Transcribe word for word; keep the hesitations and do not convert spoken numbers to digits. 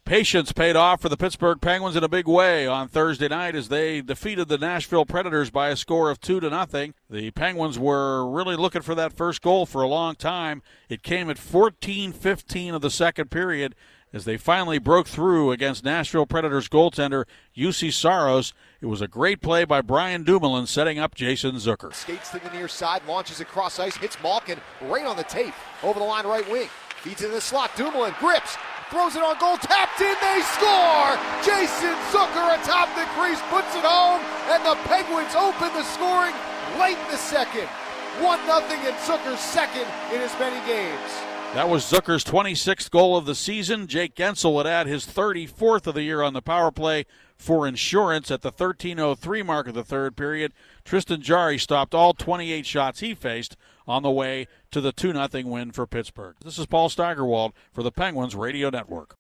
Patience paid off for the Pittsburgh Penguins in a big way on Thursday night as they defeated the Nashville Predators by a score of two to nothing. The Penguins were really looking for that first goal for a long time. It came at fourteen fifteen of the second period as they finally broke through against Nashville Predators goaltender U C Saros. It was a great play by Brian Dumoulin setting up Jason Zucker. Skates to the near side, launches across ice, hits Malkin right on the tape, over the line right wing. Feeds in the slot, Dumoulin grips, throws it on goal, tapped in, they score! Jason Zucker atop the crease, puts it home, and the Penguins open the scoring late in the second. one nothing in Zucker's second in as many games. That was Zucker's twenty-sixth goal of the season. Jake Gensel would add his thirty-fourth of the year on the power play for insurance at the thirteen oh three mark of the third period. Tristan Jarry stopped all twenty-eight shots he faced on the way to the two nothing win for Pittsburgh. This is Paul Steigerwald for the Penguins Radio Network.